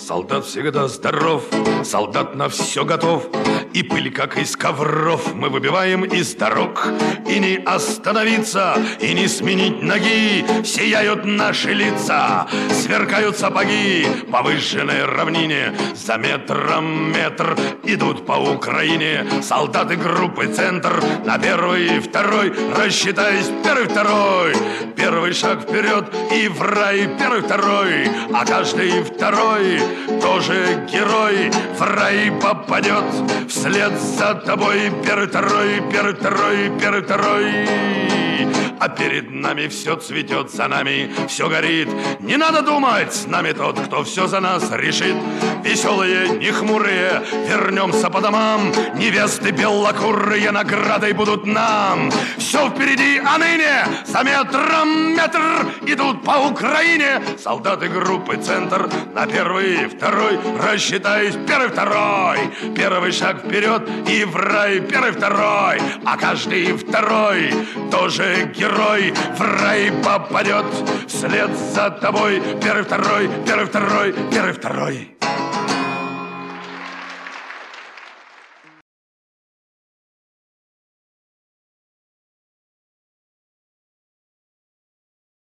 Солдат всегда здоров, солдат на все готов, и пыль, как из ковров, мы выбиваем из дорог. И не остановиться, и не сменить ноги, сияют наши лица, сверкают сапоги. По выжженной равнине за метром метр идут по Украине солдаты группы «Центр». На первый и второй рассчитаясь, первый, второй. Первый шаг вперед и в рай, первый, второй. А каждый второй тоже герой в рай попадет вслед за тобой. Первый, второй, первый, второй, первый, второй. А перед нами все цветет, за нами все горит. Не надо думать, с нами тот, кто все за нас решит. Веселые, не хмурые, вернемся по домам. Невесты белокурые наградой будут нам. Все впереди, а ныне за метром метр идут по Украине солдаты группы «Центр». На первый и второй рассчитаюсь, первый, второй. Первый шаг вперед и в рай, первый, второй. А каждый второй тоже герой в рай попадет вслед за тобой. Первый, второй, первый, второй, первый, второй.